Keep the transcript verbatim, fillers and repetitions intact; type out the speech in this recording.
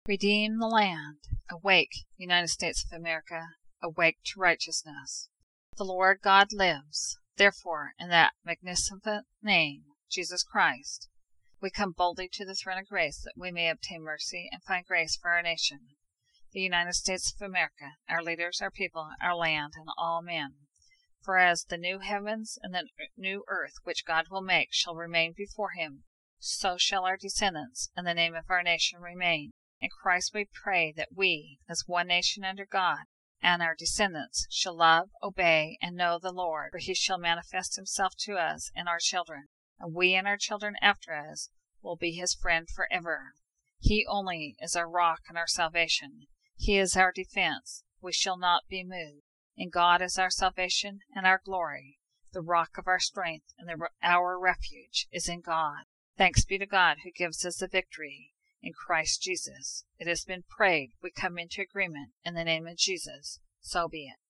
Redeem the land. Awake, United States of America, awake to righteousness. The Lord God lives. Therefore, in that magnificent name, Jesus Christ, we come boldly to the throne of grace that we may obtain mercy and find grace for our nation, the United States of America, our leaders, our people, our land, and all men. For as the new heavens and the new earth which God will make shall remain before him, so shall our descendants and the name of our nation remain. In Christ we pray that we, as one nation under God, and our descendants, shall love, obey, and know the Lord, for he shall manifest himself to us and our children, and we and our children after us will be his friend forever. He only is our rock and our salvation. He is our defense. We shall not be moved. In God is our salvation and our glory. The rock of our strength and the, our refuge is in God. Thanks be to God who gives us the victory in Christ Jesus. It has been prayed. We come into agreement in the name of Jesus. So be it.